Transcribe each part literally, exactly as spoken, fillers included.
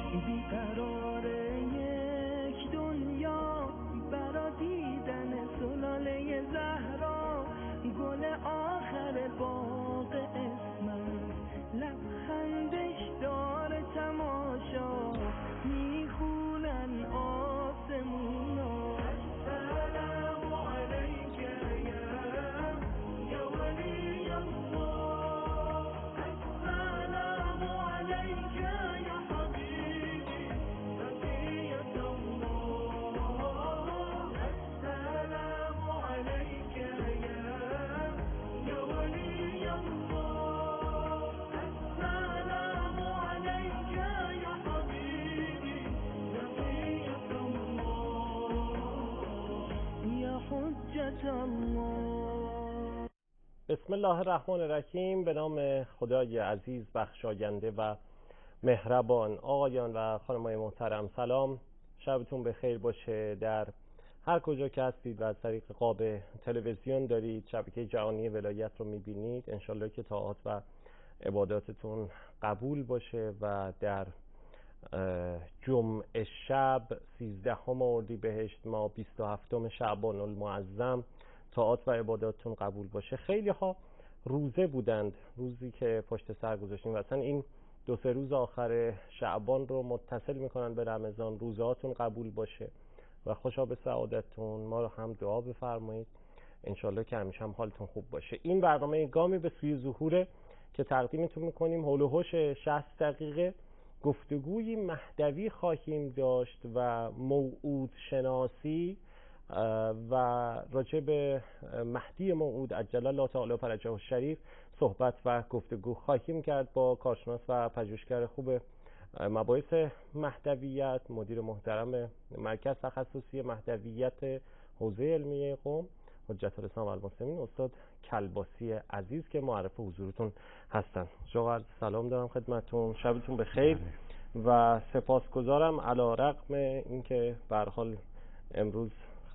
بیقرار یک دنیا برا دیدن سلاله زهرا، گل آخر باغ اسمت لبخندش داره تماشا، میخونن آسمونا السلام علیک یا ولی الله، السلام علیک یا حبیبی بقیت الله، السلام علیک یا ولی الله، السلام علیک یا حبیبی بقیت الله یا حجت الله. بسم الله الرحمن الرحیم. به نام خدای عزیز بخشاینده و مهربان. آقایان و خانم‌های محترم، سلام، شبتون بخیر باشه. در هر کجا که هستید و از طریق قاب تلویزیون دارید شبکه جهانی ولایت رو میبینید، انشالله که طاعات و عباداتتون قبول باشه و در جمعه شب سیزدهم اردیبهشت ماه بیست و هفتم شعبان المعظم طاعات و عباداتتون قبول باشه. خیلی ها روزه بودند، روزی که پشت سر گذاشتیم و اصلا این دو سه روز آخر شعبان رو متصل میکنن به رمضان. روزهاتون قبول باشه و خوشا به سعادتتون. ما رو هم دعا بفرمایید انشالله که همیشه هم حالتون خوب باشه. این برنامه گامی به سوی ظهوره که تقدیمتون میکنیم. حول و حوش شصت دقیقه گفتگوی مهدوی خواهیم داشت و موعود شناسی و راجع به مهدی موعود عجل الله تعالی فرجه الشریف صحبت و گفتگو خواهیم کرد با کارشناس و پژوهشگر خوب مباحث مهدویت، مدیر محترم مرکز تخصصی مهدویت حوزه علمیه قم، حجت الاسلام و المسلمین، استاد کلباسی عزیز که معرف حضورتون هستن. شما سلام دارم خدمتتون، شبتون بخیر و سپاسگزارم علی رغم اینکه به هر حال امروز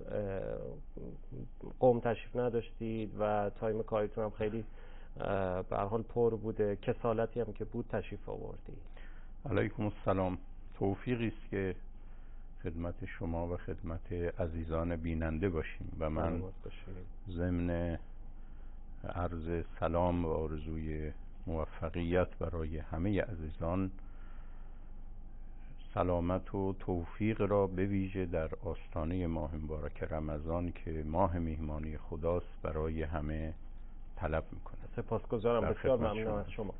قم تشریف نداشتید و تایم کاریتون هم خیلی به هر حال پر بوده، کسالتی هم که بود تشریف آوردید. علیکم السلام. توفیقی است که خدمت شما و خدمت عزیزان بیننده باشیم و من ضمن عرض سلام و آرزوی موفقیت برای همه عزیزان سلامت و توفیق را به ویژه در آستانه ماه مبارک رمضان که ماه میهمانی خداست برای همه طلب میکنه. سپاسگزارم، بسیار ممنون از شما.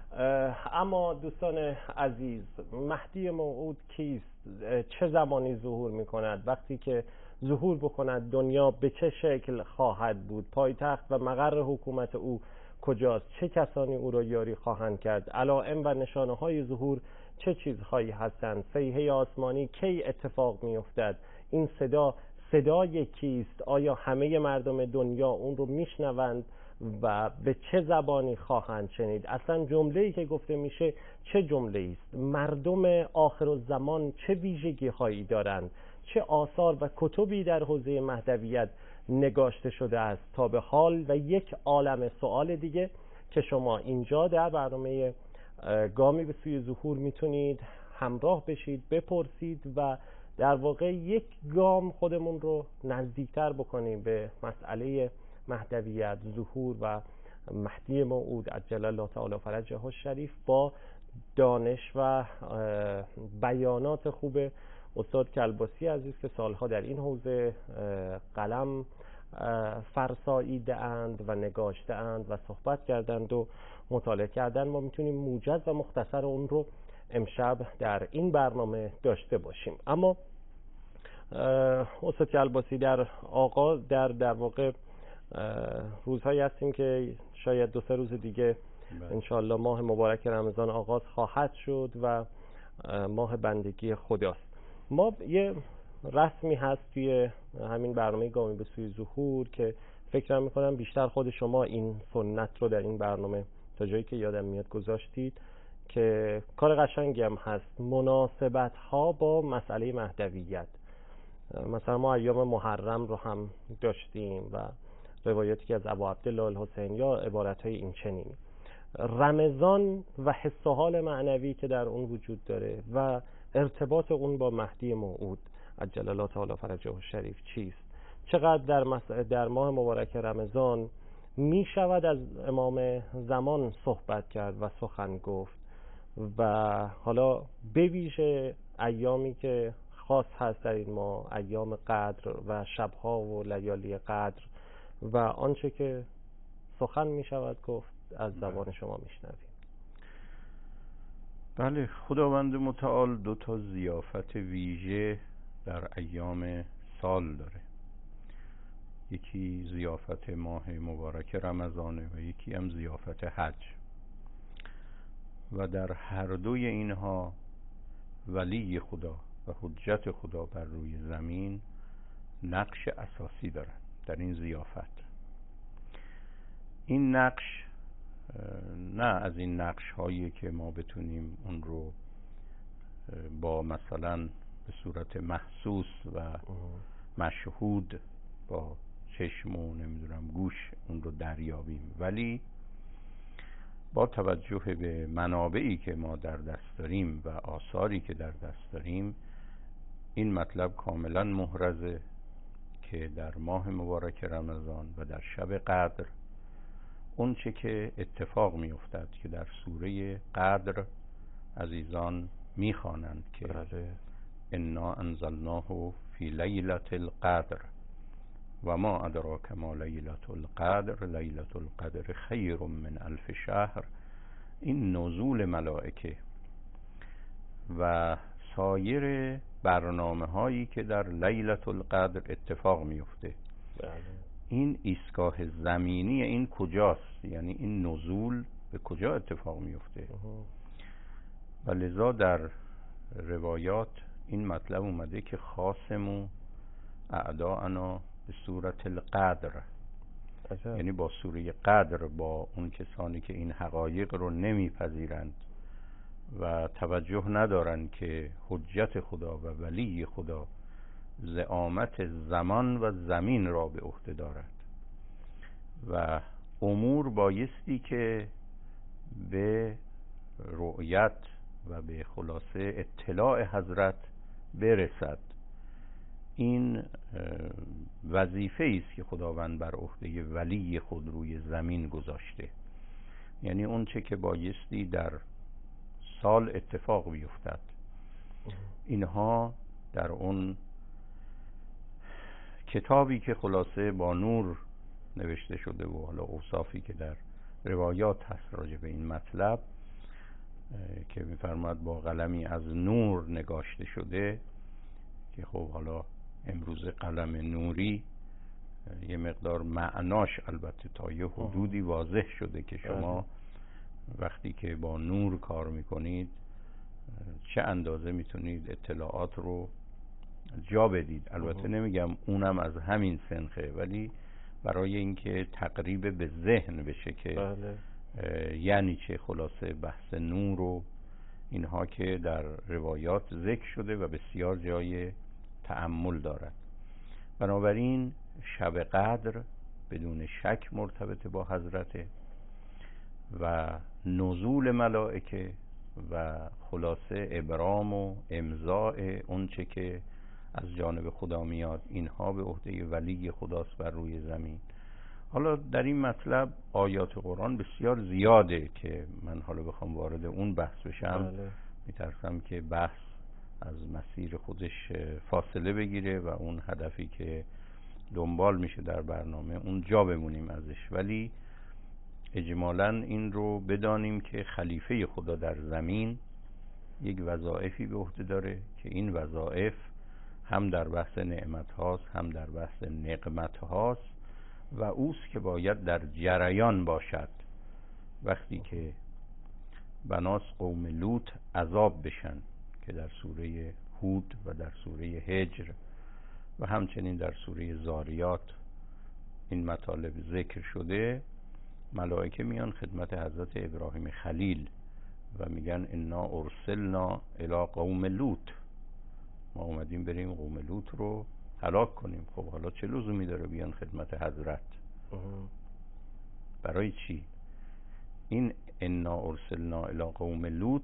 اما دوستان عزیز، مهدی موعود کیست؟ چه زمانی ظهور میکند؟ وقتی که ظهور بکند دنیا به چه شکل خواهد بود؟ پایتخت و مقر حکومت او کجاست؟ چه کسانی او را یاری خواهند کرد؟ علائم و نشانه های ظهور چه چیزهایی هستند؟ صیحه آسمانی کی اتفاق میافتد؟ این صدا صدای کیست؟ آیا همه مردم دنیا اون رو میشنوند و به چه زبانی خواهند شنید؟ اصلا جمله‌ای که گفته میشه چه جمله‌ای است؟ مردم آخر الزمان چه ویژگی هایی دارند؟ چه آثار و کتبی در حوزه مهدویت نگاشته شده است تا به حال؟ و یک عالم سوال دیگه که شما اینجا در برنامه گامی به سوی ظهور میتونید همراه بشید، بپرسید و در واقع یک گام خودمون رو نزدیکتر بکنیم به مسئله مهدویت، ظهور و مهدی موعود عجل الله تعالی فرجه الشریف با دانش و بیانات خوب استاد کلباسی عزیز که سالها در این حوزه قلم فرساییده اند و نگاشته اند و صحبت کردند و مطالعه کردند. ما میتونیم موجز و مختصر اون رو امشب در این برنامه داشته باشیم. اما استاد کلباسی در آغاز در در واقع روزهایی هستیم که شاید دو سه روز دیگه انشاءالله ماه مبارک رمضان آغاز خواهد شد و ماه بندگی خداست. ما یه رسمی هست توی همین برنامه گامی به سوی ظهور که فکر میکنم بیشتر خود شما این سنت رو در این برنامه تا جایی که یادم میاد گذاشتید که کار قشنگی هم هست، مناسبت ها با مسئله مهدویت. مثلا ما ایام محرم رو هم داشتیم و روایتی که از ابو عبدالله الحسینی یا عبارت های این چنین رمضان و حس و حال معنوی که در اون وجود داره و ارتباط اون با مهدی موعود عجل الله تعالی فرجه الشریف چیست. چقدر در, مس... در ماه مبارک رمضان می شود از امام زمان صحبت کرد و سخن گفت و حالا به ویژه ایامی که خاص هست در این ماه، ایام قدر و شبها و لیالی قدر و آنچه که سخن می شود گفت از زبان شما می شنویم. بله، خداوند متعال دو تا ضیافت ویژه در ایام سال داره. یکی ضیافت ماه مبارک رمضانه و یکی هم ضیافت حج و در هر دوی اینها ولی خدا و حجت خدا بر روی زمین نقش اساسی دارن در این ضیافت. این نقش نه از این نقش هایی که ما بتونیم اون رو با مثلا به صورت محسوس و مشهود با چشم و نمیدونم گوش اون رو دریابیم، ولی با توجه به منابعی که ما در دست داریم و آثاری که در دست داریم این مطلب کاملا محرزه که در ماه مبارک رمضان و در شب قدر اون چه که اتفاق می افتد که در سوره قدر عزیزان می خوانند که انا انزلناه فی لیلة القدر و ما ادراک ما لیلة القدر لیلة القدر خیر من الف شهر. این نزول ملائکه و سایر برنامه هایی که در لیلة القدر اتفاق می افته، این ایستگاه زمینی این کجاست؟ یعنی این نزول به کجا اتفاق می افته؟ و لذا در روایات این مطلب اومده که خاصمو اعداءنا به صورت القدر، یعنی با سوره قدر، با اون کسانی که این حقایق رو نمیپذیرند و توجه ندارند که حجت خدا و ولی خدا زعامت زمان و زمین را به عهده دارد و امور بایستی که به رؤیت و به خلاصه اطلاع حضرت برسد. این وظیفه است که خداوند بر عهده ولی خود روی زمین گذاشته. یعنی اون چه که بایستی در سال اتفاق بیفتد اینها در اون کتابی که خلاصه با نور نوشته شده و حالا اوصافی که در روایات هست راجع به این مطلب که می‌فرماد با قلمی از نور نگاشته شده، که خب حالا امروز قلم نوری یه مقدار معناش البته تا یه حدودی واضح شده که شما وقتی که با نور کار میکنید چه اندازه میتونید اطلاعات رو جا بدید. البته نمیگم اونم از همین سنخه، ولی برای اینکه تقریب به ذهن بشه که بله. یعنی چه خلاصه بحث نور و اینها که در روایات ذکر شده و بسیار جای تأمل دارد. بنابراین شب قدر بدون شک مرتبط با حضرت و نزول ملائکه و خلاصه ابرام و امضاء اون چه که از جانب خدا میاد، اینها به عهده ولی خداست بر روی زمین. حالا در این مطلب آیات قرآن بسیار زیاده که من حالا بخوام وارد اون بحث بشم بله. میترسم که بحث از مسیر خودش فاصله بگیره و اون هدفی که دنبال میشه در برنامه اون جا بمونیم ازش. ولی اجمالاً این رو بدانیم که خلیفه خدا در زمین یک وظایفی به عهده داره که این وظایف هم در بحث نعمت هاست هم در بحث نقمت هاست و اوست که باید در جریان باشد. وقتی که بناس قوم لوط عذاب بشن که در سوره هود و در سوره هجر و همچنین در سوره زاریات این مطالب ذکر شده، ملائکه میان خدمت حضرت ابراهیم خلیل و میگن انا ارسلنا الی قوم لوط، ما اومدیم بریم قوم لوط رو هلاک کنیم. خب حالا چه لزومی داره بیان خدمت حضرت؟ برای چی؟ این انا ارسلنا الی قوم لوط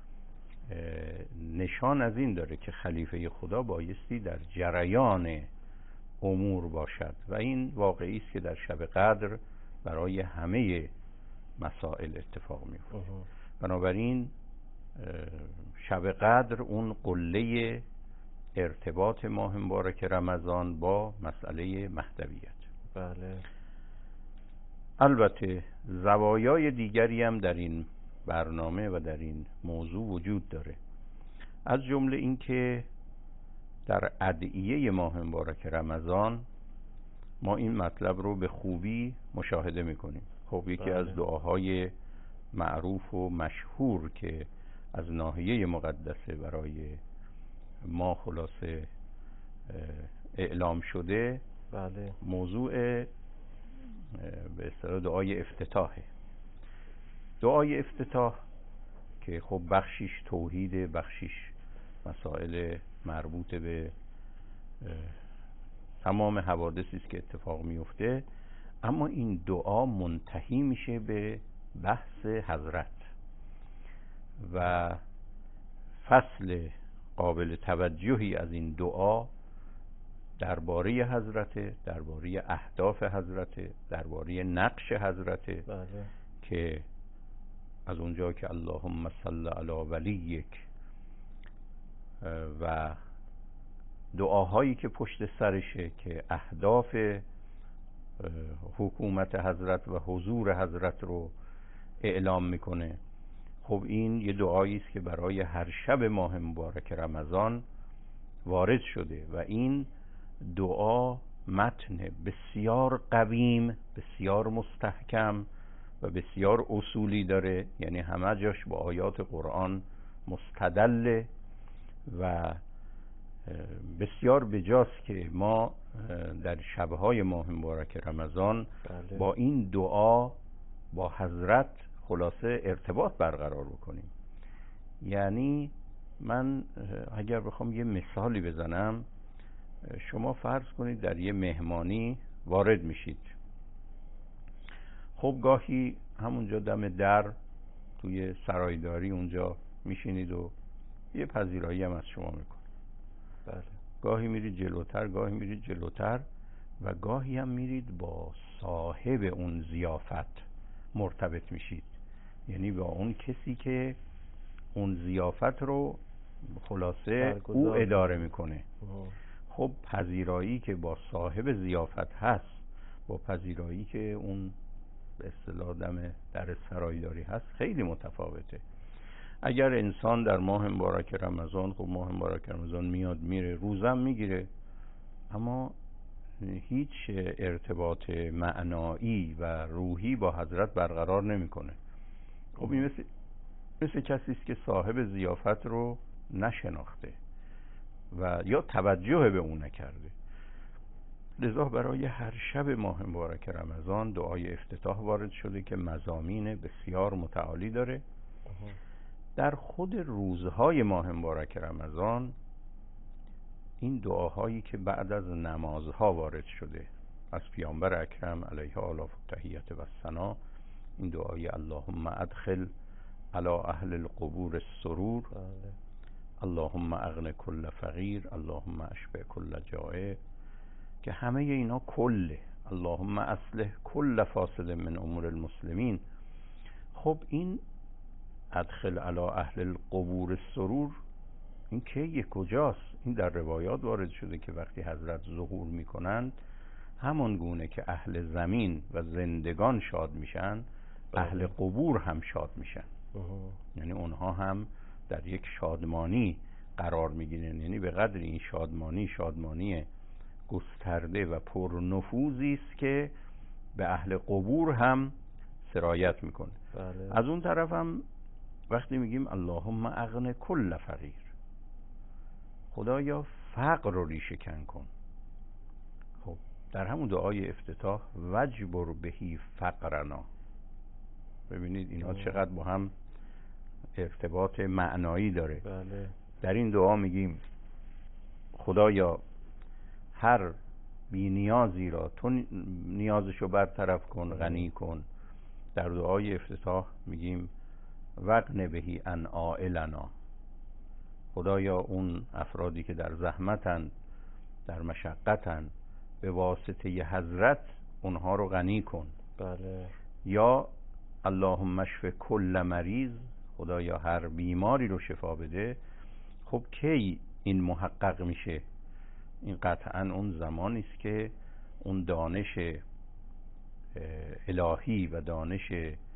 نشان از این داره که خلیفه خدا بایستی در جریان امور باشد و این واقعی است که در شب قدر برای همه مسائل اتفاق میفته. بنابراین شب قدر اون قله ارتباط ماه مبارک رمضان با مسئله مهدویت. بله. البته زوایای دیگری هم در این برنامه و در این موضوع وجود داره، از جمله این که در ادعیه ماه مبارک رمضان ما این مطلب رو به خوبی مشاهده میکنیم. خب یکی بله. از دعاهای معروف و مشهور که از ناحیه مقدسه برای ما خلاصه اعلام شده بله. موضوع به اصطلاح دعای افتتاحه. دعای افتتاح که خب بخشیش توحید، بخشیش مسائل مربوط به تمام حوادثی است که اتفاق میفته، اما این دعا منتهی میشه به بحث حضرت و فصل قابل توجهی از این دعا درباره حضرت، درباره اهداف حضرت، درباره نقش حضرت. بله. که از اونجا که اللهم صل علی ولیک و دعاهایی که پشت سرشه که اهداف حکومت حضرت و حضور حضرت رو اعلام میکنه. خب این یه دعایی است که برای هر شب ماه مبارک رمضان وارد شده و این دعا متن بسیار قویم، بسیار مستحکم و بسیار اصولی داره، یعنی همه جاش با آیات قرآن مستدل و بسیار بجاست که ما در شبهای ماه مبارک رمضان بله. با این دعا با حضرت خلاصه ارتباط برقرار بکنیم. یعنی من اگر بخوام یه مثالی بزنم، شما فرض کنید در یه مهمانی وارد میشید. خب گاهی همونجا دم در توی سرایداری اونجا میشینید و یه پذیرایی هم از شما میکنه. بله. گاهی میرید جلوتر، گاهی میرید جلوتر و گاهی هم میرید با صاحب اون ضیافت مرتبط میشید، یعنی با اون کسی که اون ضیافت رو خلاصه او اداره میکنه. خب پذیرایی که با صاحب ضیافت هست با پذیرایی که اون به اصطلاح دم در سرایداری هست خیلی متفاوته. اگر انسان در ماه مبارک رمضان، خب ماه مبارک رمضان میاد میره، روزم میگیره، اما هیچ ارتباط معنایی و روحی با حضرت برقرار نمیکنه. خب این مثل, مثل کسی است که صاحب ضیافت رو نشناخته و یا توجه به اون نکرده. لذا برای هر شب ماه مبارک رمضان دعای افتتاح وارد شده که مضامین بسیار متعالی داره. در خود روزهای ماه مبارک رمضان این دعاهایی که بعد از نمازها وارد شده از پیامبر اکرم علیه آلاف و تحیت و ثنا، این دعای اللهم ادخل علی اهل القبور السرور، اللهم اغن کل فقیر، اللهم اشبع کل جائع، که همه اینا کله، اللهم اصلح کل فاسد من امور المسلمین. خب این ادخل علی اهل القبور السرور این کیه، کجاست؟ این در روایات وارد شده که وقتی حضرت ظهور میکنند همون گونه که اهل زمین و زندگان شاد میشن، اهل قبور هم شاد میشن. یعنی اونها هم در یک شادمانی قرار میگیرن، یعنی به قدر این شادمانی شادمانی گسترده و پرنفوذی است که به اهل قبور هم سرایت میکنه. بله. از اون طرف هم وقتی میگیم اللهم اغن کل فقیر، خدایا فقر رو ریشه کن کن. خب در همون دعای افتتاح وجبر بهی فقرنا، ببینید اینا چقدر با هم ارتباط معنایی داره. بله. در این دعا میگیم خدایا هر بی نیازی را تو نیازشو برطرف کن، غنی کن. در دعای افتتاح میگیم وقن بهی ان عائلنا، خدایا اون افرادی که در زحمتن، در مشقتن، به واسطه ی حضرت اونها رو غنی کن. بله. یا اللهم اشف کل مریض، خدایا هر بیماری رو شفا بده. خب کی این محقق میشه؟ این قطعا اون زمانی است که اون دانش الهی و دانش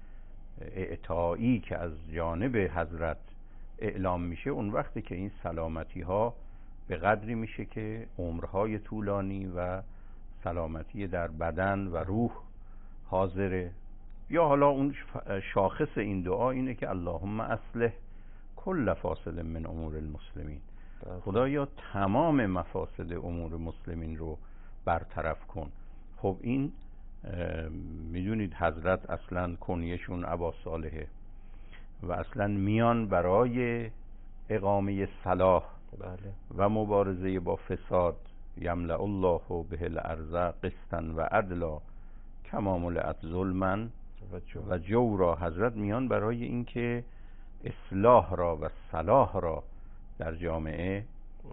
اعطایی که از جانب حضرت اعلام میشه، اون وقتی که این سلامتی ها به قدری میشه که عمرهای طولانی و سلامتی در بدن و روح حاضره. یا حالا اون شاخص این دعا اینه که اللهم اصلح کل فاسد من امور المسلمین، خدایا تمام مفاسد امور مسلمین رو برطرف کن. خب این میدونید حضرت اصلا کنیشون ابا صالحه و اصلا میان برای اقامه صلاح بله. و مبارزه با فساد. یملأ الله به الارض قسطا و عدلا کما ملئت ظلما و جورا. حضرت میان برای اینکه اصلاح را و صلاح را در جامعه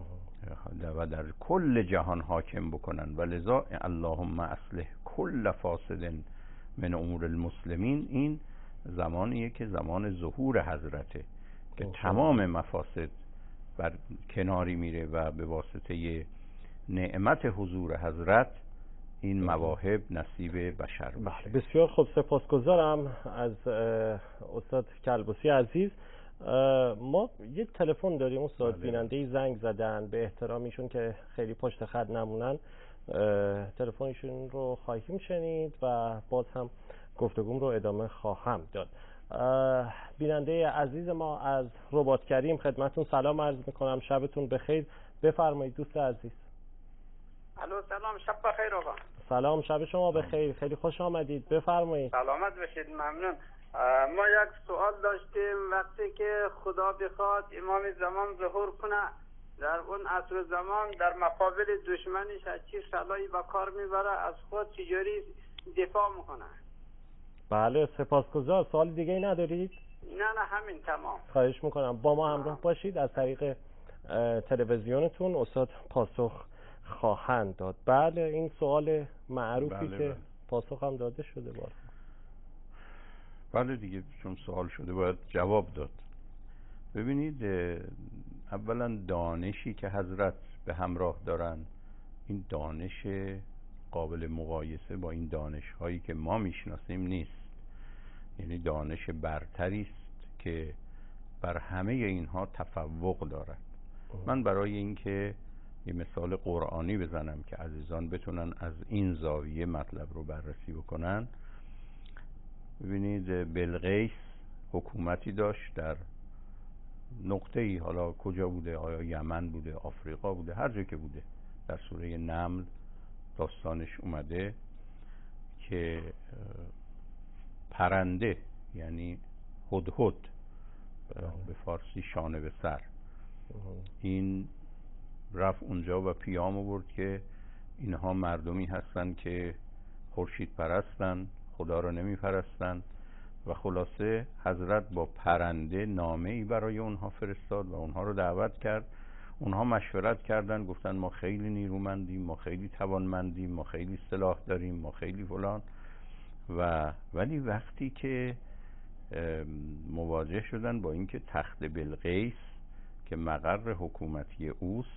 و در کل جهان حاکم بکنن و لذا اللهم اصلح کل فاسد من امور المسلمین. این زمانیه که زمان ظهور حضرته که تمام مفاسد بر کناری میره و به واسطه نعمت حضور حضرت این مواهب نصیب بشر میشه. بسیار خوب، سپاسگزارم از استاد کلباسی عزیز. ما یه تلفن داریم استاد، بیننده زنگ زدن، به احترامیشون که خیلی پشت خط نمونن تلفنشون رو خواهیم شنید و باز هم گفتگوم رو ادامه خواهم داد. بیننده عزیز ما از رباط کریم خدمتون سلام عرض میکنم، شبتون بخیر. بفرمایید دوست عزیز. الو سلام، شب بخیر آقا. سلام، شب شما بخیر، خیلی خوش آمدید، بفرمایید. سلامت باشید، ممنون. ما یک سوال داشتیم. وقتی که خدا بخواد امام زمان ظهور کنه، در اون عصر زمان در مقابل دشمنش از چی سلاحی به کار میبره، از خود چجوری دفاع میکنه؟ بله سپاسگزار. سوال دیگه ای ندارید؟ نه نه همین تمام. خواهش میکنم با ما همراه باشید، از طریق تلویزیونتون استاد پاسخ خواهند داد. بله این سوال معروفی بله که بله. پاسخ هم داده شده بار. بله دیگه، چون سوال شده باید جواب داد. ببینید، اولا دانشی که حضرت به همراه دارن، این دانش قابل مقایسه با این دانش هایی که ما میشناسیم نیست. یعنی دانش برتری است که بر همه اینها تفوق دارد. من برای اینکه یه مثال قرآنی بزنم که عزیزان بتونن از این زاویه مطلب رو بررسی بکنن، ببینید بلقیس حکومتی داشت در نقطه ای، حالا کجا بوده، آیا یمن بوده، آفریقا بوده، هر جا که بوده، در سوره نمل داستانش اومده که پرنده، یعنی هدهد به فارسی شانه به سر، این رفت اونجا و پیام آورد که اینها مردمی هستن که خورشید پرستن، خدا رو نمی پرستن. و خلاصه حضرت با پرنده نامه ای برای اونها فرستاد و اونها رو دعوت کرد. اونها مشورت کردن، گفتن ما خیلی نیرومندیم، ما خیلی توانمندیم، ما خیلی سلاح داریم، ما خیلی فلان. و ولی وقتی که مواجه شدن با اینکه تخت بلقیس که مقر حکومتی اوست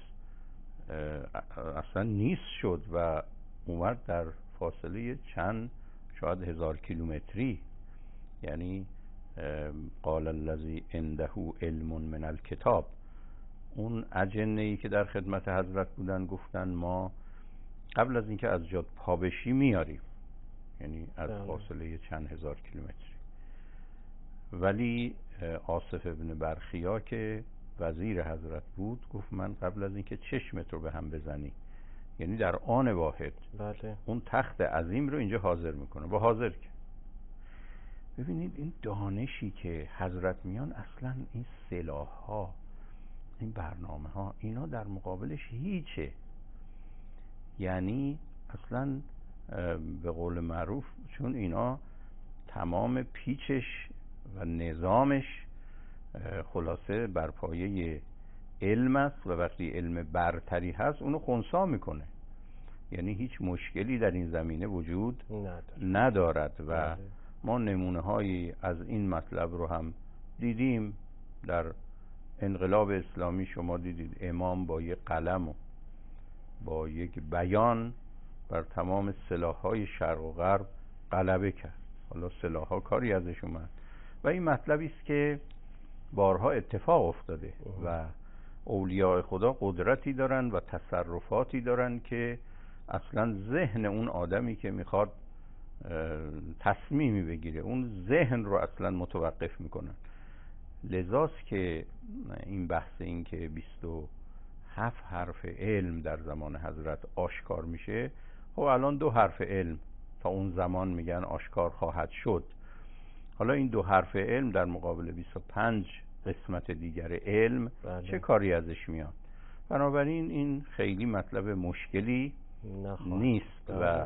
اصلا نیست شد و اومد در فاصله چند شاید هزار کیلومتری، یعنی قال الذی عنده علم من الکتاب، اون اجنه ای که در خدمت حضرت بودن گفتن ما قبل از اینکه از جاد پا بشی میاریم، یعنی از فاصله چند هزار کیلومتری. ولی آصف ابن برخیا که وزیر حضرت بود گفت من قبل از اینکه چشمت رو به هم بزنی، یعنی در آن واحد بله. اون تخت عظیم رو اینجا حاضر میکنه با حاضر که. ببینید این دانشی که حضرت میان، اصلا این سلاح ها، این برنامه ها، اینا در مقابلش هیچه. یعنی اصلا به قول معروف چون اینا تمام پیچش و نظامش خلاصه بر پایه علم است و وقتی علم برتری هست اونو خنثی میکنه، یعنی هیچ مشکلی در این زمینه وجود ندارد و ما نمونه هایی از این مطلب رو هم دیدیم. در انقلاب اسلامی شما دیدید امام با یک قلم و با یک بیان بر تمام سلاح‌های شرق و غرب غلبه کرد. حالا سلاح‌ها کاری ازش اومد و این مطلبی است که بارها اتفاق افتاده و اولیاء خدا قدرتی دارن و تصرفاتی دارن که اصلا ذهن اون آدمی که میخواد تصمیمی بگیره اون ذهن رو اصلا متوقف میکنن. لذاست که این بحث این که بیست و هفت حرف علم در زمان حضرت آشکار میشه، خب الان دو حرف علم تا اون زمان میگن آشکار خواهد شد. حالا این دو حرف علم در مقابل بیست و پنج قسمت دیگر علم بله. چه کاری ازش میاد؟ بنابراین این خیلی مطلب مشکلی نخواهد. نیست بله. و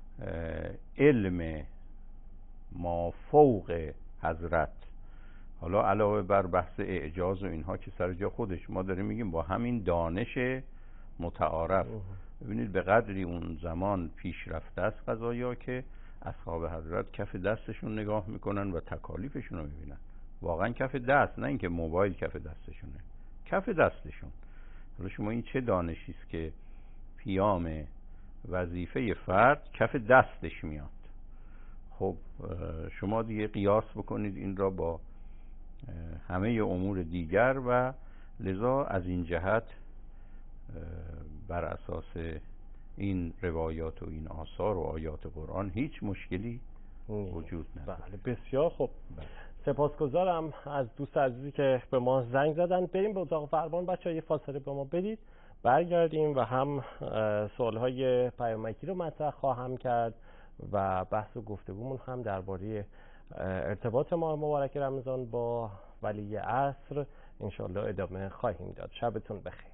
علم ما فوق حضرت، حالا علاوه بر بحث اعجاز و اینها که سر جا خودش، ما داریم میگیم با همین دانش متعارف. ببینید به قدری اون زمان پیش رفته است قضایا که اصحاب حضرت کف دستشون نگاه میکنن و تکالیفشون رو میبینن. واقعا کف دست، نه اینکه موبایل کف دستشونه، کف دستشون. حالا شما این چه دانشی است که پیام وظیفه فرد کف دستش میاد؟ خب شما دیگه قیاس بکنید این را با همه امور دیگر و لذا از این جهت بر اساس این روایات و این آثار و آیات قرآن هیچ مشکلی وجود نداره. بله بسیار خوب. بله. سپاسگزارم از دوست عزیزی که به ما زنگ زدن. بریم به اتاق فرمان بچه‌ها، یه فاصله به ما بدید، برگردیم و هم سوالهای پیامکی رو مطرح خواهم کرد و بحث و گفتگومون هم درباره ارتباط ماه مبارک رمضان با ولی عصر انشالله ادامه خواهیم داد. شبتون بخیر.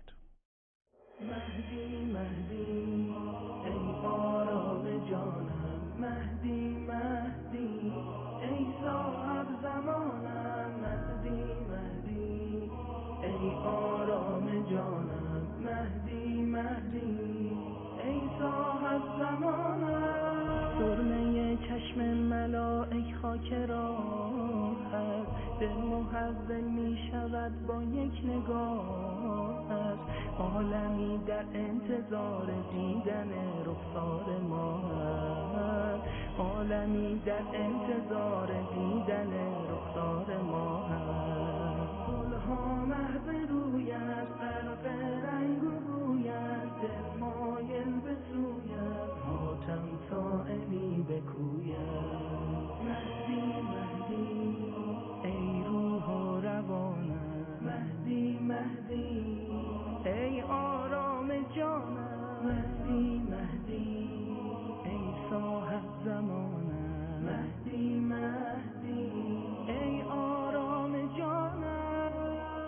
مهدی مهدی ای آرام جانم، مهدی مهدی ای صاحب زمانم، مهدی مهدی ای آرام جانم، مهدی مهدی ای صاحب زمانم. سرمه چشم ملائک خاک راهت، دل محول می شود با یک نگاهت. عالمی در انتظار دیدن رخسار ما هست، عالمی در انتظار دیدن رخسار ما هست. گلها محو رویت، غرق رنگ و رویت، دل مایل به سویت، حاتم سائلی به کویت. مهدی مهدی ای روح و روانم، مهدی مهدی ای آرام جانم، مهدی مهدی ای صاحب زمانم، مهدی مهدی ای آرام جانم.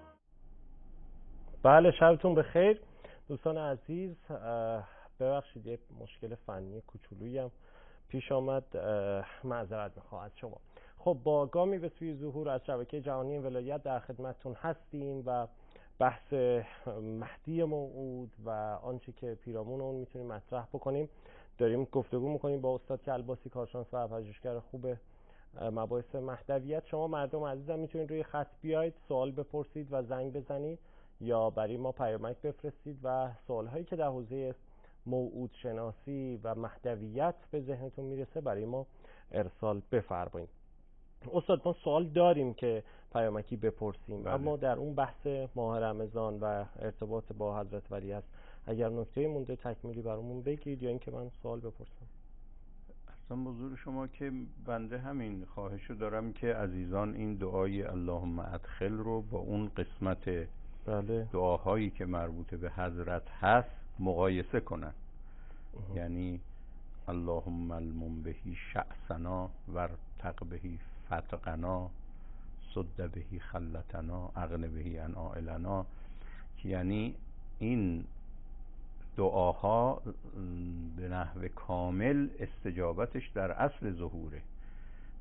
بله شبتون بخیر دوستان عزیز. ببخشید یه مشکل فنی کوچولویی هم پیش آمد، معذرت میخوام از شما. خب با گامی به سوی ظهور از شبکه جهانی ولایت در خدمتتون هستیم و بحث مهدی موعود و آنچه که پیرامون اون میتونیم مطرح بکنیم داریم گفتگو میکنیم با استاد کلباسی، کارشناس و پژوهشگر خوب مباحث مهدویت. شما مردم عزیزم میتونید روی خط بیاید، سوال بپرسید و زنگ بزنید یا برای ما پیامک بفرستید و سوالهایی که در حوزه موعود شناسی و مهدویت به ذهنتون میرسه برای ما ارسال بفرمایید. استاد ما سوال داریم که پیامکی بپرسیم بله. اما در اون بحث ماه رمضان و ارتباط با حضرت ولی است، اگر نکته مونده تکمیلی برامون بگید یا اینکه من سوال بپرسم. اصلا حضور شما که بنده همین خواهشو دارم که عزیزان این دعای اللهم ادخل رو با اون قسمت بله. دعاهایی که مربوط به حضرت هست مقایسه کنن. اه. یعنی اللهم المن بهی شأسنا ورتق بهی فتقنا سد بهی خلتنا اغن بهی عن عائلنا، یعنی این دعاها به نحو کامل استجابتش در اصل ظهوره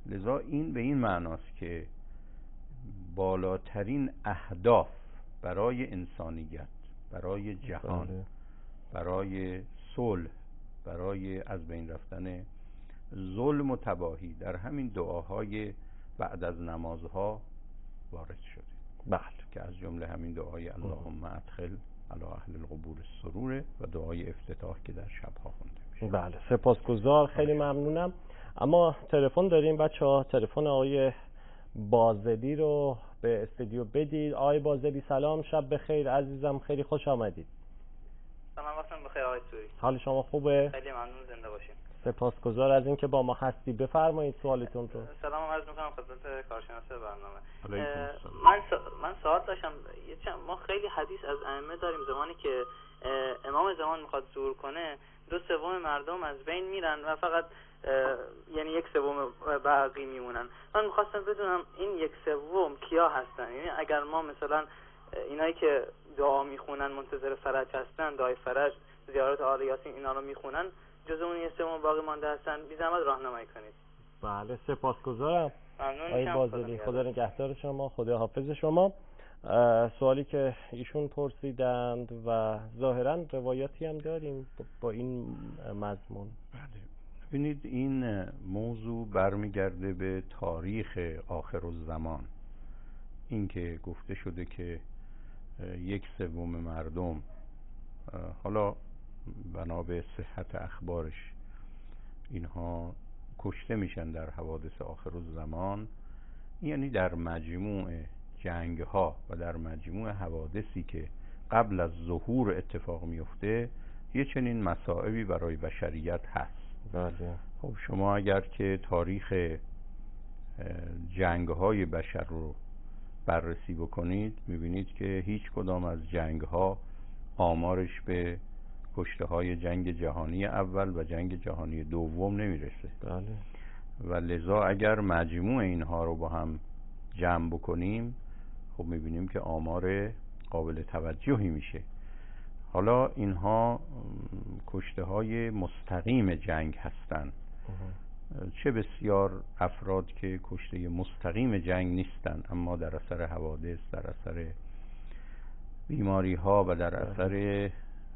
لذا این به این معناست که بالاترین اهداف برای انسانیت، برای جهان، بله. برای صلح، برای از بین رفتن ظلم و تباهی در همین دعاهای بعد از نمازها وارد شده. بله. که از جمله همین دعای اللهم ادخل علی اهل القبور السرور و دعای افتتاح که در شبها خونده میشه. بله، سپاسگزار، خیلی ممنونم. اما تلفن داریم بچه‌ها، تلفن آقای بازدی رو به استودیو بدید. آقای بازدی سلام، شب بخیر عزیزم، خیلی خوش آمدید. سلام، وقتتون بخیر آقای سوری. حال شما خوبه؟ خیلی ممنون، زنده باشین. سپاسگزار از اینکه با ما هستی. بفرمایید سوالتون رو. سلام عرض می‌کنم خدمت کارشناس برنامه. من سا... من سوال داشتم. ما خیلی حدیث از ائمه داریم زمانی که امام زمان میخواد ظهور کنه دو سوم مردم از بین میرن و فقط یعنی یک سوم باقی میمونن. من میخواستم بدونم این یک سوم کیا هستن؟ یعنی اگر ما مثلا اینایی که دعا میخونن منتظر فرج هستن، دعای فرج، زیارت آل یاسین، اینا رو میخونن، جز اون یک سوم باقی مانده هستن، بی زحمت راهنمایی کنید. بله، سپاسگزارم. ممنون میشم. بازدی، خدا نگهدار شما، خدا حافظ شما. سوالی که ایشون پرسیدند و ظاهرا روایاتی هم داریم با این مضمون. بله، ببینید این موضوع برمیگرده به تاریخ آخرالزمان. این که گفته شده که یک سوم مردم، حالا بنا به صحت اخبارش، اینها کشته میشن در حوادث آخرالزمان، یعنی در مجموع جنگ ها و در مجموع حوادثی که قبل از ظهور اتفاق میفته یه چنین مصائبی برای بشریت هست. بله. خب شما اگر که تاریخ جنگ های بشر رو بررسی بکنید میبینید که هیچ کدام از جنگ ها آمارش به کشته های جنگ جهانی اول و جنگ جهانی دوم نمیرسه. بله. و لذا اگر مجموع اینها رو با هم جمع بکنیم خب میبینیم که آمار قابل توجهی میشه. حالا اینها کشته های مستقیم جنگ هستن. چه بسیار افراد که کشته مستقیم جنگ نیستن اما در اثر حوادث، در اثر بیماری ها و در اثر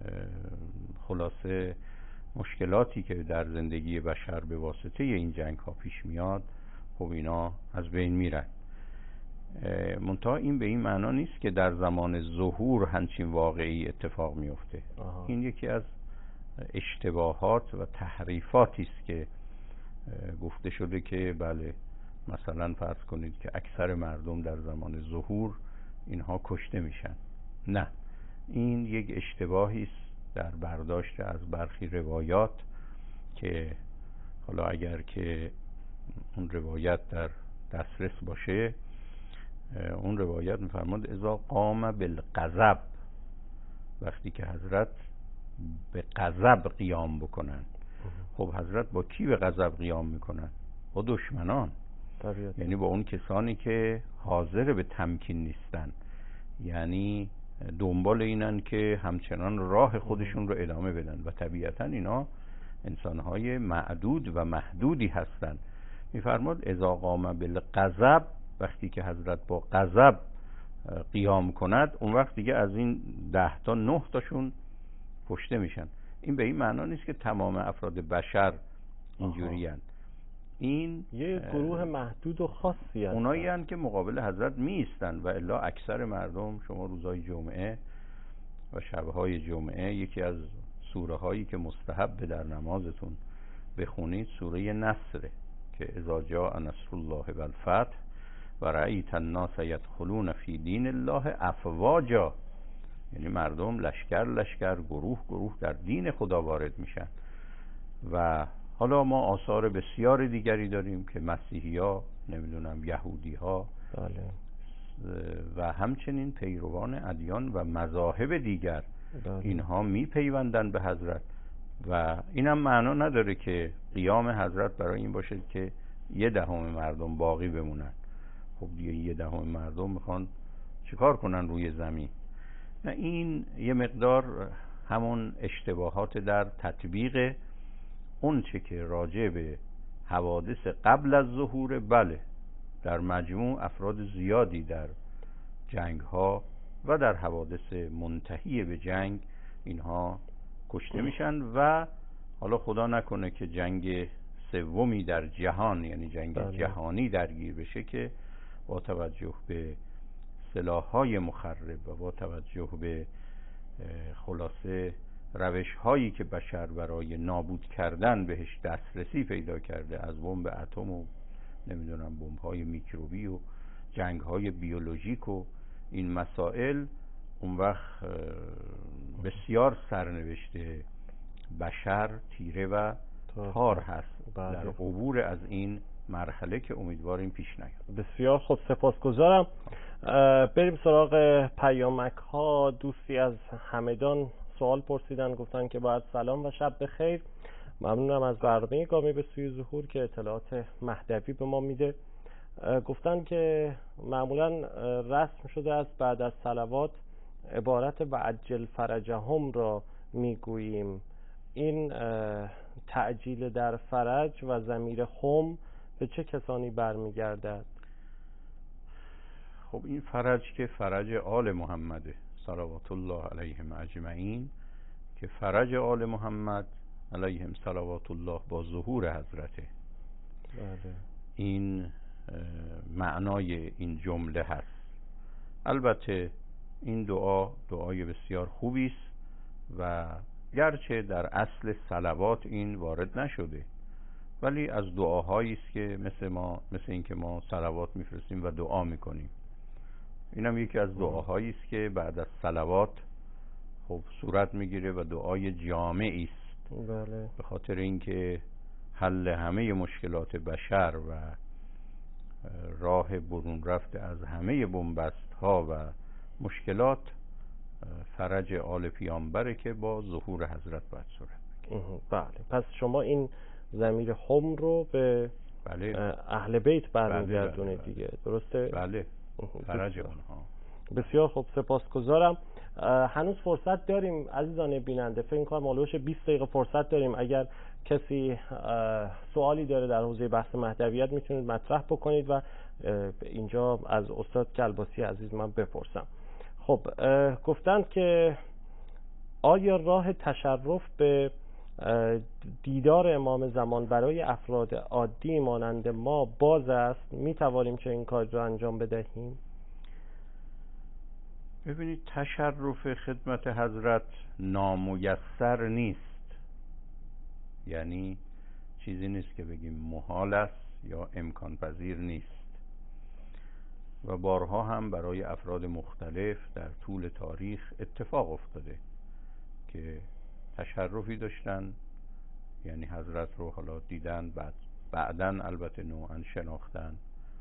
خلاصه مشکلاتی که در زندگی بشر به واسطه این جنگ ها پیش میاد، خب اینا از بین میرن. منتها این به این معنا نیست که در زمان ظهور همچین واقعی اتفاق میفته. این یکی از اشتباهات و تحریفاتی است که گفته شده که بله مثلا فرض کنید که اکثر مردم در زمان ظهور اینها کشته میشن. نه، این یک اشتباهی است در برداشت از برخی روایات که حالا اگر که اون روایت در دسترس باشه، اون روایت میفرماد اذا قام بالغضب، وقتی که حضرت به غضب قیام بکنن. خب حضرت با کی به غضب قیام میکنن؟ با دشمنان، طبیعت. یعنی با اون کسانی که حاضر به تمکین نیستن، یعنی دنبال اینن که همچنان راه خودشون رو ادامه بدن و طبیعتا اینا انسانهای معدود و محدودی هستن. میفرماد اذا قام بالغضب، وقتی که حضرت با غضب قیام کند اون وقت دیگه از این ده تا نه تاشون کشته میشن. این به این معنا نیست که تمام افراد بشر اینجوری هن. این یه گروه محدود و خاصی هستن، اونایی هن که مقابل حضرت می ایستن و الا اکثر مردم. شما روزهای جمعه و شبهای جمعه یکی از سوره هایی که مستحب در نمازتون بخونید سوره نصره که اذا جاء نصر الله و الفتح و رأیت الناس یدخلون فی دین الله افواجا، یعنی مردم لشکر لشکر، گروه گروه در دین خدا وارد میشن. و حالا ما آثار بسیار دیگری داریم که مسیحی ها، نمیدونم یهودی ها، بله. و همچنین پیروان ادیان و مذاهب دیگر، بله. اینها میپیوندن به حضرت و اینم معنا نداره که قیام حضرت برای این باشه که یه دهم مردم باقی بمونن. خب دیگه یه دهم مردم میخوان چیکار کنن روی زمین؟ نه، این یه مقدار همون اشتباهات در تطبیق اون چه که راجع به حوادث قبل از ظهور، بله در مجموع افراد زیادی در جنگ ها و در حوادث منتهی به جنگ اینها کشته میشن و حالا خدا نکنه که جنگ سومی در جهان یعنی جنگ بله. جهانی درگیر بشه که با توجه به سلاح‌های مخرب و با توجه به خلاصه روش‌هایی که بشر برای نابود کردن بهش دسترسی پیدا کرده، از بمب اتم و نمیدونم بمب‌های میکروبی و جنگ‌های بیولوژیک و این مسائل، اون وقت بسیار سرنوشته بشر تیره و تار هست در عبور از این مرحله که امیدواریم پیش نیاد. بسیار خوب، سپاسگزارم. بریم سراغ پیامک ها. دوستی از همدان سوال پرسیدن، گفتن که باید سلام و شب بخیر. ممنونم از برنامه گامی به سوی ظهور که اطلاعات مهدوی به ما میده. گفتن که معمولا رسم شده است بعد از صلوات عبارت و عجل فرجهم را میگوییم. این تعجیل در فرج و ضمیر هم به چه کسانی برمیگردد؟ خب این فرج که فرج آل محمده صلوات الله علیهم اجمعین، که فرج آل محمد علیهم صلوات الله با ظهور حضرته. بله. این معنای این جمله هست. البته این دعا دعای بسیار خوبی است و گرچه در اصل صلوات این وارد نشده، ولی از دعاهایی است که مثل ما مثل این که ما صلوات میفرستیم و دعا میکنیم، اینم یکی از دعاهایی است که بعد از صلوات خب صورت میگیره و دعای جامعی است. بله. به خاطر اینکه حل همه مشکلات بشر و راه برون رفته از همه بنبست ها و مشکلات فرج آل پیامبره که با ظهور حضرت باید صورت بگیره. بله. پس شما این ضمیر هم رو به بله. اهل بیت برمیگردونه. بله بله. دیگه درسته؟ بله. فرج اونها. بسیار خوب، سپاسگزارم. هنوز فرصت داریم عزیزان بیننده، فکر کنم مالوش بیست دقیقه فرصت داریم. اگر کسی سوالی داره در حوزه بحث مهدویت میتونید مطرح بکنید و اینجا از استاد کلباسی عزیز من بپرسم. خب گفتند که آیا راه تشرف به دیدار امام زمان برای افراد عادی مانند ما باز است؟ می توانیم چه این کار را انجام بدهیم؟ ببینید، تشرف خدمت حضرت نامیسر نیست، یعنی چیزی نیست که بگیم محال است یا امکان پذیر نیست و بارها هم برای افراد مختلف در طول تاریخ اتفاق افتاده که تشرفی داشتن، یعنی حضرت رو حالا دیدن، بعد بعدن البته نوعا شناختن.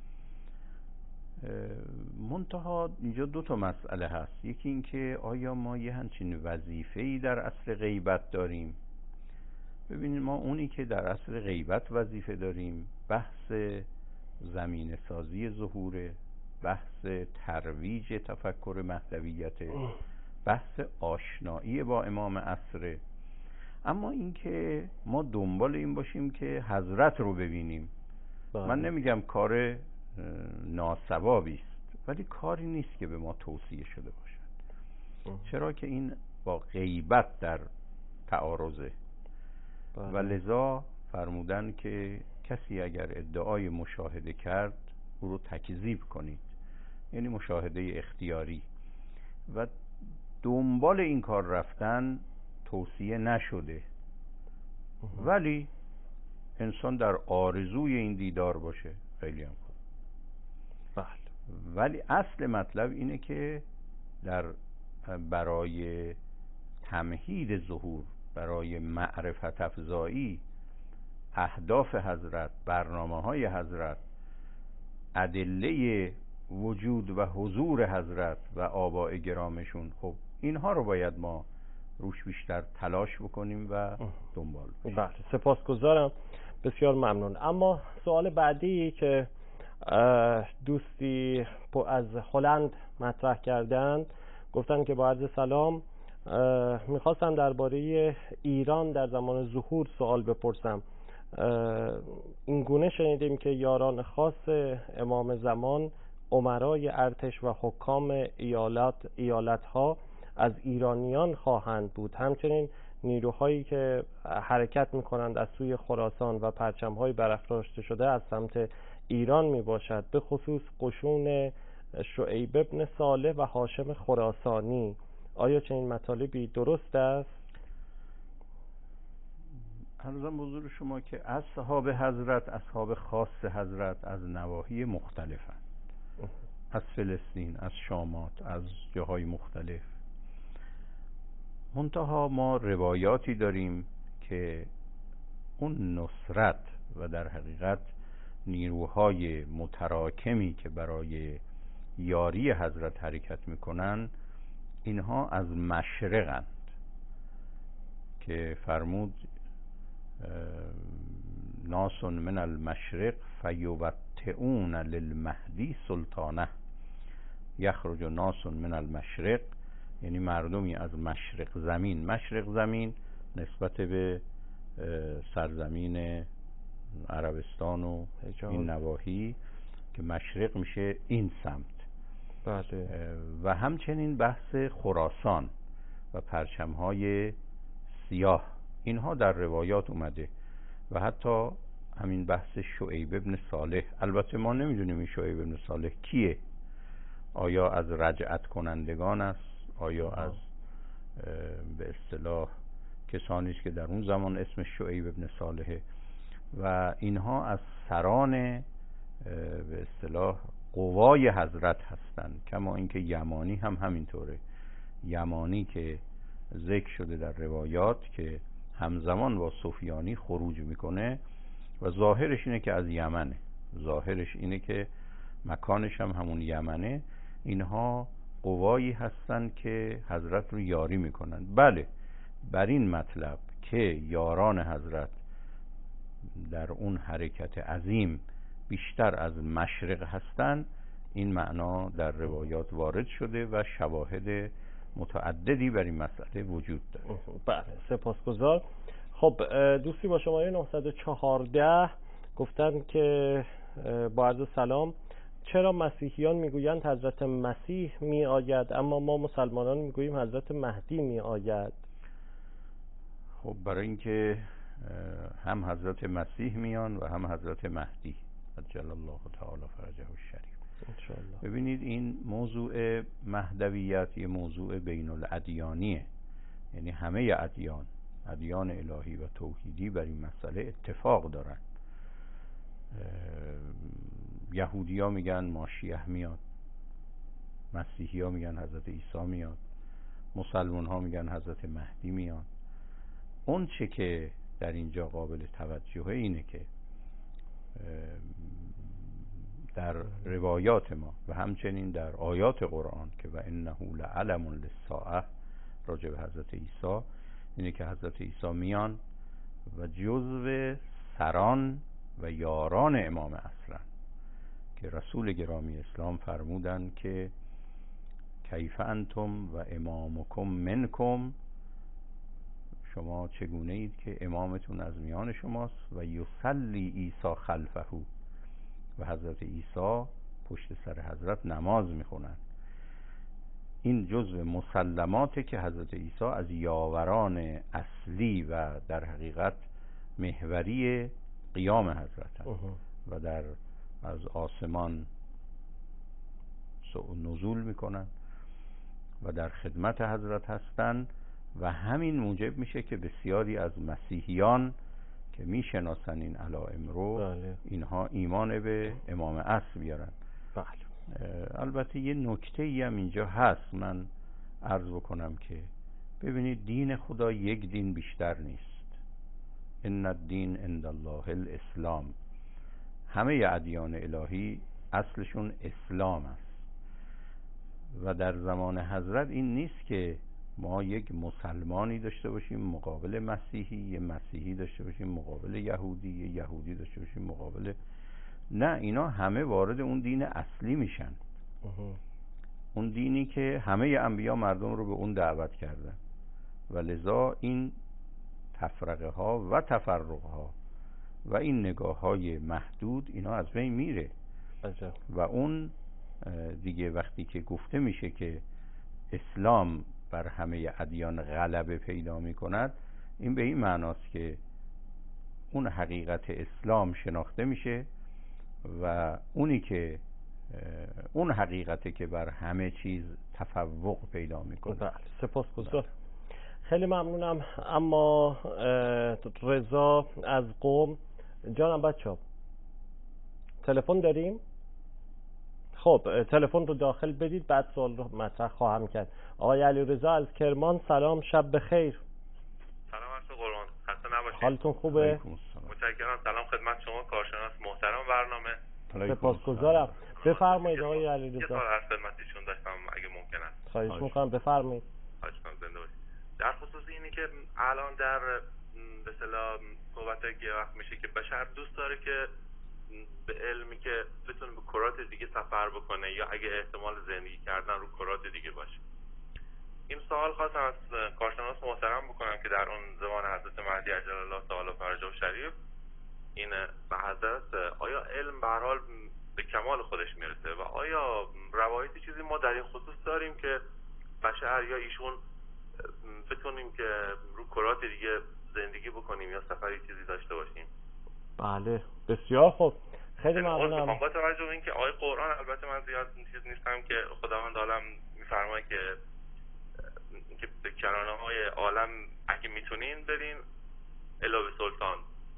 منتها اینجا دو تا مسئله هست. یکی این که آیا ما یه همچین وظیفه‌ای در اصل غیبت داریم؟ ببینید، ما اونی که در اصل غیبت وظیفه داریم بحث زمین سازی ظهوره، بحث ترویج تفکر مهدویت، بحث آشنایی با امام عصره. اما این که ما دنبال این باشیم که حضرت رو ببینیم، من نمیگم کار ناسوابی است، ولی کاری نیست که به ما توصیه شده باشد، چرا که این با غیبت در تعارضه و لذا فرمودن که کسی اگر ادعای مشاهده کرد او رو تکذیب کنید، یعنی مشاهده اختیاری، و دنبال این کار رفتن توصیه نشده. ولی انسان در آرزوی این دیدار باشه خیلی هم خوب. بله. ولی اصل مطلب اینه که در برای تمهید ظهور، برای معرفت افزایی اهداف حضرت، برنامه های حضرت، ادله وجود و حضور حضرت و آباء گرامشون، خب اینها رو باید ما روش بیشتر تلاش بکنیم و دنبال بکنیم. بله، سپاسگزارم، بسیار ممنون. اما سوال بعدی که دوستی از هلند مطرح کردند، گفتن که با عرض سلام میخواستم درباره ایران در زمان ظهور سوال بپرسم. این گونه شنیدیم که یاران خاص امام زمان امرای ارتش و حکام ایالت ایالت‌ها از ایرانیان خواهند بود. همچنین نیروهایی که حرکت می‌کنند از سوی خراسان و پرچم‌های برافراشته شده از سمت ایران میباشد، به خصوص قشون شعیب ابن صالح و هاشم خراسانی. آیا چنین مطالبی درست است؟ عرضم حضور شما که اصحاب حضرت، اصحاب خاص حضرت از نواحی مختلفند، از فلسطین، از شامات، از جاهای مختلف. منتها ما روایاتی داریم که اون نصرت و در حقیقت نیروهای متراکمی که برای یاری حضرت حرکت میکنن، اینها از مشرقند که فرمود ناس من المشرق فیوطئون للمهدی سلطانه. یخرج ناس من المشرق یعنی مردمی از مشرق زمین. مشرق زمین نسبت به سرزمین عربستان و این نواحی که مشرق میشه این سمت. بله. و همچنین بحث خراسان و پرچم‌های سیاه، اینها در روایات اومده. و حتی همین بحث شعیب ابن صالح، البته ما نمیدونیم این شعیب ابن صالح کیه، آیا از رجعت کنندگان است، آیا از به اصطلاح کسانی است که در اون زمان اسم شعیب ابن صالحه. و اینها از سران به اصطلاح قوای حضرت هستند. کما اینکه یمانی هم همینطوره. یمانی که ذکر شده در روایات که همزمان با سفیانی خروج میکنه و ظاهرش اینه که از یمنه، ظاهرش اینه که مکانش هم همون یمنه. اینها قوایی هستند که حضرت رو یاری میکنن. بله، بر این مطلب که یاران حضرت در اون حرکت عظیم بیشتر از مشرق هستند، این معنا در روایات وارد شده و شواهد متعددی بر این مسئله وجود داره. بله، سپاسگزار. خب دوستی با شماره نهصد و چهارده گفتن که با عرض سلام، چرا مسیحیان میگویند حضرت مسیح می آید اما ما مسلمانان میگوییم حضرت مهدی می آید؟ خب برای اینکه هم حضرت مسیح میان و هم حضرت مهدی عجل الله تعالی فرجه الشریف. انشاءالله. ببینید این موضوع مهدویت یه موضوع بین الادیانیه، یعنی همه ادیان، ادیان الهی و توحیدی بر این مسئله اتفاق دارن. یهودی ها میگن ماشیح میاد، مسیحی ها میگن حضرت عیسی میاد، مسلمان ها میگن حضرت مهدی میاد. اون چه که در اینجا قابل توجهه اینه که در روایات ما و همچنین در آیات قرآن که و انه لعلم للساعه راجع به حضرت عیسی، اینه که حضرت عیسی میان و جزو سران و یاران امام اصلا که رسول گرامی اسلام فرمودن که کیف انتم و امامکم منکم، شما چگونه اید که امامتون از میان شماست و یصلی عیسی خلفه، و حضرت عیسی پشت سر حضرت نماز میخونن. این جزء مسلماته که حضرت عیسی از یاوران اصلی و در حقیقت محوری قیام حضرت هست و در از آسمان نزول میکنن و در خدمت حضرت هستن. و همین موجب میشه که بسیاری از مسیحیان که میشناسن این علائم رو، بله. اینها ایمان به امام عصر بیارن. بله. البته یه نکته ای هم اینجا هست من عرض بکنم که ببینید دین خدا یک دین بیشتر نیست. ان الدین عند الله الاسلام. همه ادیان الهی اصلشون اسلام است و در زمان حضرت این نیست که ما یک مسلمانی داشته باشیم مقابل مسیحی، یه مسیحی داشته باشیم مقابل یهودی، یه یهودی داشته باشیم مقابل، نه، اینا همه وارد اون دین اصلی میشن. اون دینی که همه انبیا مردم رو به اون دعوت کردن و لذا این تفرقه ها و تفرق ها و این نگاه های محدود اینا از بین میره. عجب. و اون دیگه وقتی که گفته میشه که اسلام بر همه ادیان غلبه پیدا میکند، این به این معناست که اون حقیقت اسلام شناخته میشه و اونی که اون حقیقتی که بر همه چیز تفوق پیدا میکنه. بله، سپاسگزار. خیلی ممنونم. اما رضا از قم، جانم بچه‌ها تلفن داریم؟ خب تلفن رو داخل بدید بعد سوال رو مطرح خواهم کرد. آقای علیرضا از کرمان، سلام، شب بخیر. سلام عرض قربان، خسته نباشید. حالتون خوبه؟ متشکرم. سلام خدمت شما کارشناس محترم برنامه. سپاسگزارم. بفرمایید آقای علیرضا. یه سوال از خدمت ایشون داشتم اگه ممکن است. خواهش می‌کنم بفرمایید. خواهش می‌کنم. زنده باشید. در خصوص اینی که الان در به اصطلاح صحبتایی که وقت میشه که بشر دوست داره که به علمی که بتونه به کرات دیگه سفر بکنه یا اگه احتمال زندگی کردن رو کرات دیگه باشه. این سوال خواستم از کارشناس محترم بکنم که در اون زمان حضرت مهدی عجل الله تعالی فرجه شریف این به حضرت آیا علم به هر حال به کمال خودش میرسه و آیا روایتی چیزی ما در این خصوص داریم که بشر یا ایشون بتونیم که رو کرات دیگه زندگی بکنیم یا سفری چیزی داشته باشیم؟ بله بسیار خوب، خیلی ممنونم. با توجه به اینکه آیه قرآن البته من زیاد چیز نیستم که خداوند عالم میفرماید که که به کرانه های عالم اگه میتونین برین الا به سلطان.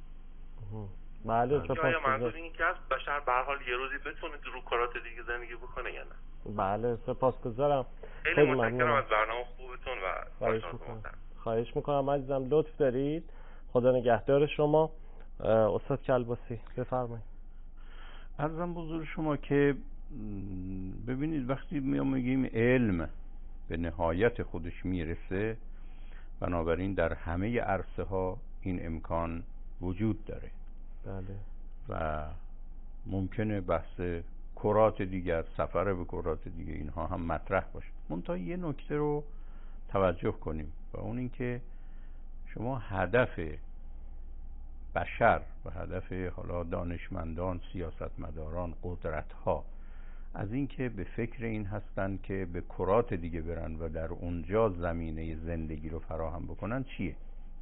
بله سپاسگزارم. آیا منظور این که بشر به هر حال یه روزی بتونه رو کرات دیگه زندگی بکنه یا نه؟ بله سپاسگزارم. خیلی, خیلی متشکرم از برنامه خوبتون و خواهش میکنم. خواهش میکنم عزیزم، لطف دارید. خدا نگهدار شما. استاد کلباسی بفرمایید. عرضم بزرگ شما که ببینید وقتی میام میگیم علم به نهایت خودش میرسه، بنابراین در همه عرصه ها این امکان وجود داره. بله. و ممکنه بحث کرات دیگر، سفر به کرات دیگه، اینها هم مطرح باشه. منتها یه نکته رو توجه کنیم و اون این که شما هدف بشر و هدف حالا دانشمندان، سیاستمداران، قدرت ها از این که به فکر این هستن که به کرات دیگه برن و در اونجا زمینه زندگی رو فراهم بکنن چیه؟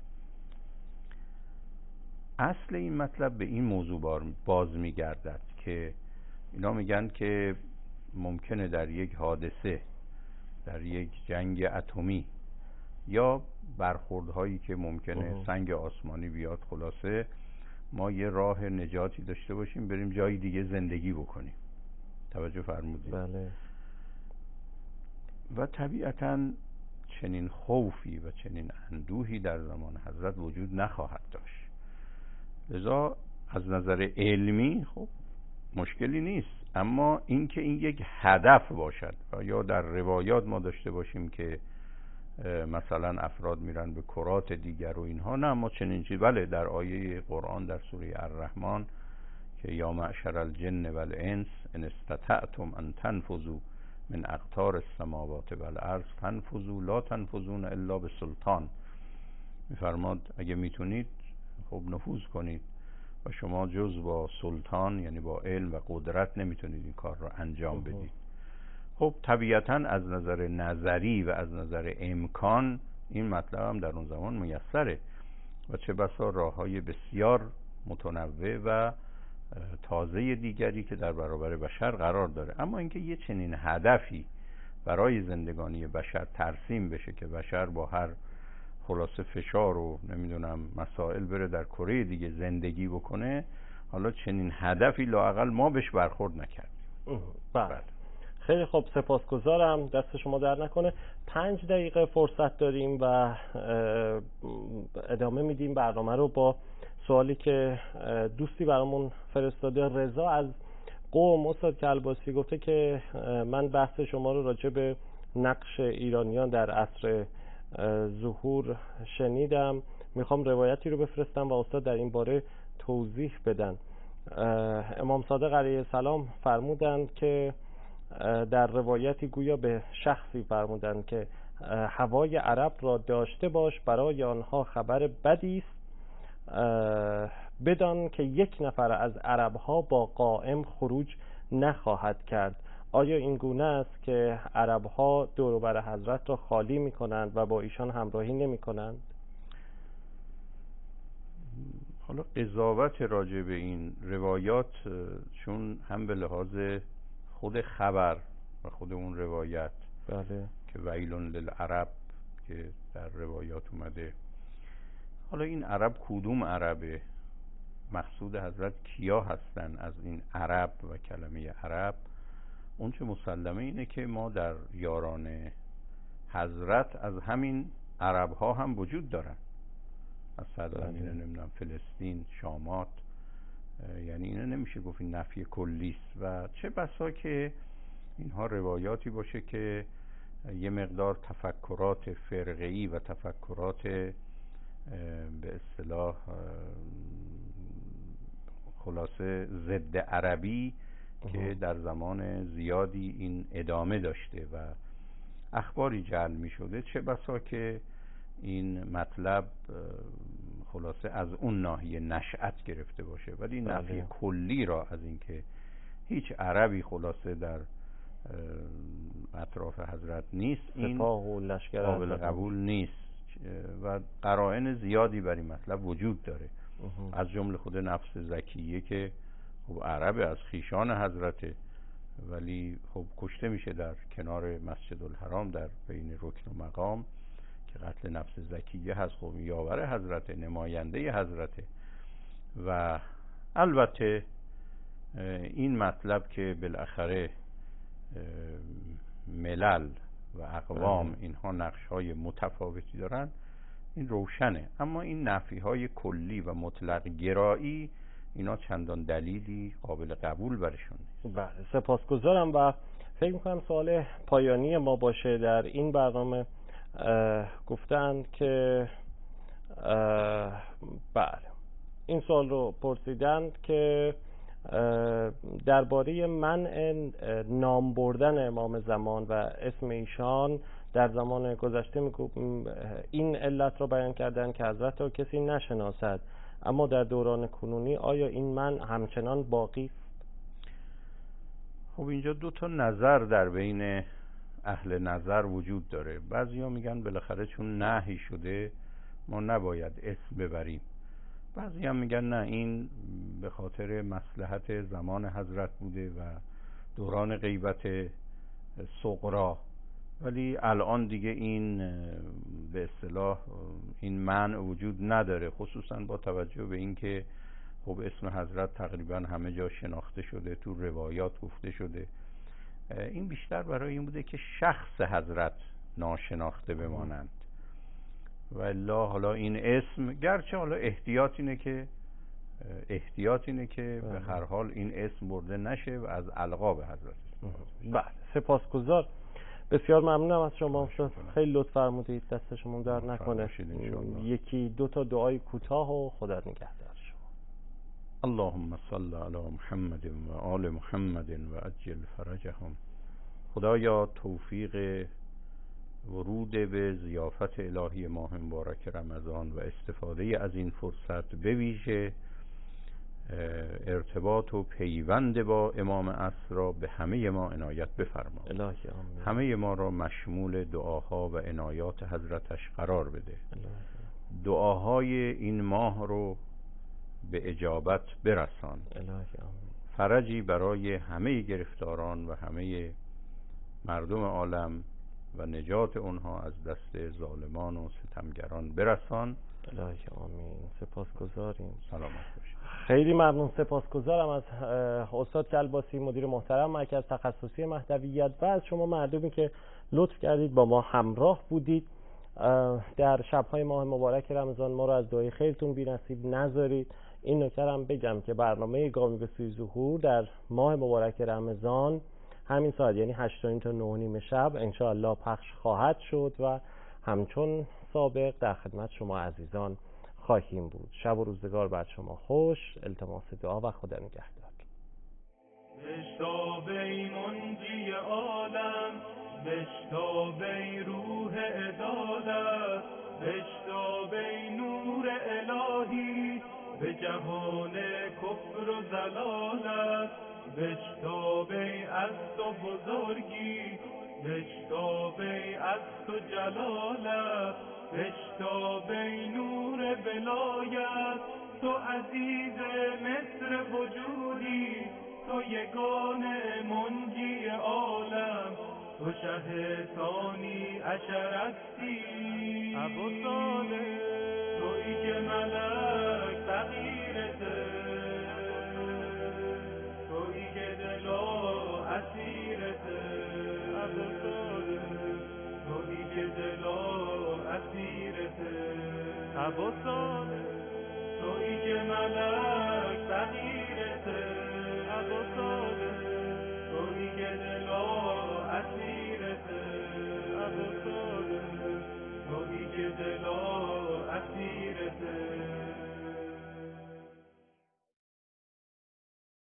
اصل این مطلب به این موضوع باز میگردد که اینا میگن که ممکنه در یک حادثه، در یک جنگ اتمی یا برخوردهایی که ممکنه اه. سنگ آسمانی بیاد، خلاصه ما یه راه نجاتی داشته باشیم بریم جای دیگه زندگی بکنیم. توجه فرمودید؟ بله. و طبیعتاً چنین خوفی و چنین اندوهی در زمان حضرت وجود نخواهد داشت. لذا از نظر علمی خب مشکلی نیست، اما اینکه این یک هدف باشد و یا در روایات ما داشته باشیم که مثلا افراد میرن به کرات دیگر و اینها، نه ما چنین چیز. بله در آیه قرآن در سوره الرحمن که یا معشر الجن والانس ان استطعتم ان تنفذوا من اقطار السماوات والارض فانفذوا لا تنفذون الا بسلطان، میفرماد اگه میتونید خب نفوذ کنید و شما جز با سلطان یعنی با علم و قدرت نمیتونید این کار رو انجام بدید. خب طبیعتاً از نظر نظری و از نظر امکان این مطلب هم در اون زمان میسره و چه بسا راه‌های بسیار متنوع و تازه دیگری که در برابر بشر قرار داره. اما اینکه یه چنین هدفی برای زندگانی بشر ترسیم بشه که بشر با هر خلاصه فشار و نمیدونم مسائل بره در کره دیگه زندگی بکنه، حالا چنین هدفی لااقل ما بهش برخورد نکردیم. بله. خیلی خوب، سپاسگزارم، دست شما در نکنه. پنج دقیقه فرصت داریم و ادامه میدیم برنامه رو با سوالی که دوستی برامون فرستاده. رضا از قم، استاد کلباسی گفته که من بحث شما رو راجع به نقش ایرانیان در عصر ظهور شنیدم، میخوام روایتی رو بفرستم و استاد در این باره توضیح بدن. امام صادق علیه السلام فرمودند که در روایتی گویا به شخصی فرمودند که هوای عرب را داشته باش، برای آنها خبر بدی است. بدان که یک نفر از عربها با قائم خروج نخواهد کرد. آیا این گونه است که عربها دور و بر حضرت را خالی می کنند و با ایشان همراهی نمی کنند؟ حالا قضاوت راجع به این روایات، چون هم به لحاظ خود خبر و خود اون روایت بله که ویل للعرب که در روایات اومده، حالا این عرب کدوم عربه؟ مقصود حضرت کیا هستن از این عرب و کلمه عرب؟ اون چه مسلمه اینه که ما در یاران حضرت از همین عرب ها هم وجود دارن، از سرزمین نمیدونم فلسطین، شامات، یعنی اینه نمیشه گفت این نفی کلیست. و چه بسا که اینها روایاتی باشه که یه مقدار تفکرات فرقه‌ای و تفکرات به اصطلاح خلاصه ضد عربی که در زمان زیادی این ادامه داشته و اخباری جعل می شده، چه بسا که این مطلب خلاصه از اون ناحیه نشأت گرفته باشه، ولی این نفی کلی را از اینکه هیچ عربی خلاصه در اطراف حضرت نیست، این قابل قبول نیست و قرائن زیادی بر این مطلب وجود داره. از جمله خود نفس زکیه که خب عرب از خیشان حضرته، ولی خب کشته میشه در کنار مسجد الحرام در بین رکن و مقام که قتل نفس زکیه هست. خب یاور حضرته، نماینده حضرته. و البته این مطلب که بالاخره ملل و اقوام اینها نقش‌های متفاوتی دارن، این روشنه، اما این نفی‌های کلی و مطلق گرایی اینا چندان دلیلی قابل قبول برشون نیست. بله سپاسگزارم و فکر می‌کنم سوال پایانی ما باشه در این برنامه. گفتند که بله این سوال رو پرسیدند که درباره منع نام بردن امام زمان و اسم ایشان در زمان گذشته این علت رو بیان کردن که حضرت رو کسی نشناسد، اما در دوران کنونی آیا این منع همچنان باقی است؟ خب اینجا دو تا نظر در بین اهل نظر وجود داره. بعضیا میگن بالاخره چون نهی شده ما نباید اسم ببریم، بعضی هم میگن نه، این به خاطر مصلحت زمان حضرت بوده و دوران غیبت صغرا، ولی الان دیگه این به اصطلاح این منع وجود نداره، خصوصا با توجه به اینکه خب اسم حضرت تقریبا همه جا شناخته شده، تو روایات گفته شده. این بیشتر برای این بوده که شخص حضرت ناشناخته بمانند و الا حالا این اسم، گرچه حالا احتیاط اینه که احتیاط اینه که به هر حال این اسم برده نشه و از القاب حضرت. بله سپاسگزار، بسیار ممنونم از شما، خیلی لطف فرمودید، دست شما در نکنه. یکی دو تا دعای کوتاه و خدا نگهدار شما. اللهم صل علی محمد و آل محمد و عجل فرجهم. خدایا توفیق ورود به ضیافت الهی ماه مبارک رمضان و استفاده از این فرصت، به ویژه ارتباط و پیوند با امام عصر را به همه ما عنایت بفرما. الهی آمین. همه ما را مشمول دعاها و عنایات حضرتش قرار بده. الهی. دعاهای این ماه رو به اجابت برسان. الهی آمین. فرجی برای همه گرفتاران و همه مردم عالم و نجات اونها از دست ظالمان و ستمگران برسان. الهی آمین. سپاسگزاریم. سلامت باشید. خیلی ممنون، سپاسگزارم از استاد کلباسی، مدیر محترم مرکز تخصصی مهدویت، و از شما مردمی که لطف کردید با ما همراه بودید در شب‌های ماه مبارک رمضان. ما رو از دعای خیرتون بی‌نصیب نذارید. این نکته هم بگم که برنامه گامی به سوی ظهور در ماه مبارک رمضان همین ساعت، یعنی هشت تا نه و نیم شب انشاءالله پخش خواهد شد و همچون سابق در خدمت شما عزیزان خواهیم بود. شب و روزگار بر شما خوش، التماس دعا و خدا نگهدار. بشتابی منجی عالم، بشتابی روح عدالت، بشتابی نور الهی به جهان کفر و زلالت بشتاب ای از تو بزرگی، بشتاب ای از تو جلالت، بشتاب ای نور ولایت. تو عزیز مصر وجودی، تو یگانه منجی عالم، تو شه ثانی عشرتی ابو صالح، تویی که ملک فقیرته، تویی که دلا اسیرته، ابو صالح، تویی که دلا اسیرته، ابو صالح، تویی که ملک فقیرته، ابو صالح، تویی که دلا اسیرته، ابو صالح، تویی که دلا